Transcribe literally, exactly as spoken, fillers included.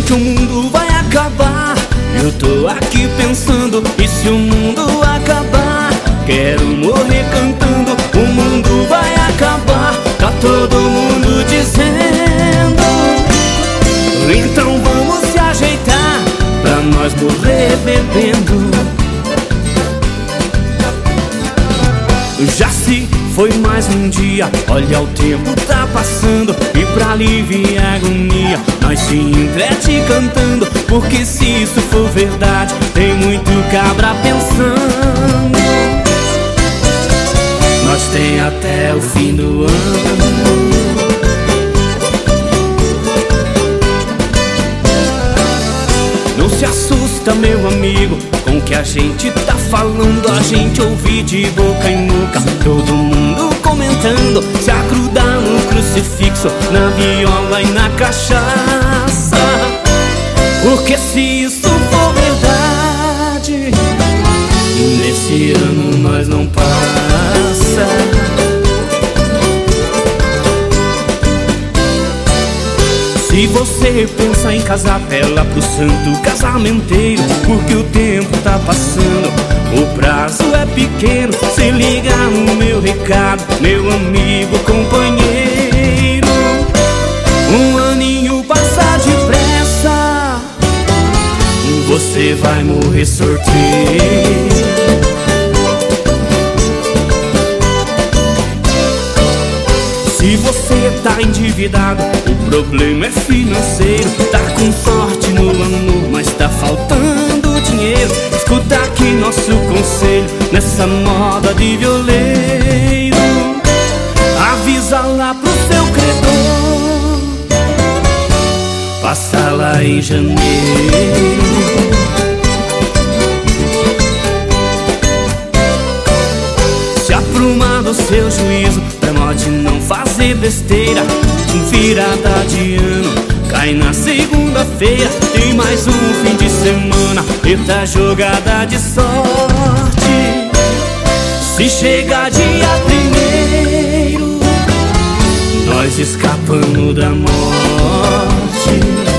que o mundo vai acabar. Eu tô aqui pensando, e se o mundo acabar? Quero morrer cantando, o mundo vai acabar. Tá todo mundo dizendo. Então vamos se ajeitar pra nós morrer bebendo. Já se foi mais um dia, olha o tempo tá passando. E pra aliviar a agonia, nós se entrete cantando. Porque se isso for verdade, tem muito cabra pensando. Nós tem até o fim do ano. Não se assusta, meu amigo, com o que a gente tá falando. A gente ouve de boca em boca, todo mundo comentando. Se agrudar no crucifixo, na viola e na cachaça. Porque se isso for verdade, nesse ano nós não passa. Se você pensa em casar, apela pro santo casamenteiro. Porque o tempo tá passando, o prazo é pequeno. Se liga no meu recado, meu amigo companheiro. Um aninho passa depressa, você vai morrer sorteiro. Se você tá endividado, o problema é financeiro. Tá com sorte no amor, mas tá faltando dinheiro. Escuta aqui nosso conselho, nessa moda de violeiro. Avisa lá pro seu credor, passa lá em janeiro. Se apruma do seu juízo, pode não fazer besteira. Virada de ano cai na segunda-feira. Tem mais um fim de semana, eita jogada de sorte. Se chegar dia primeiro, nós escapamos da morte.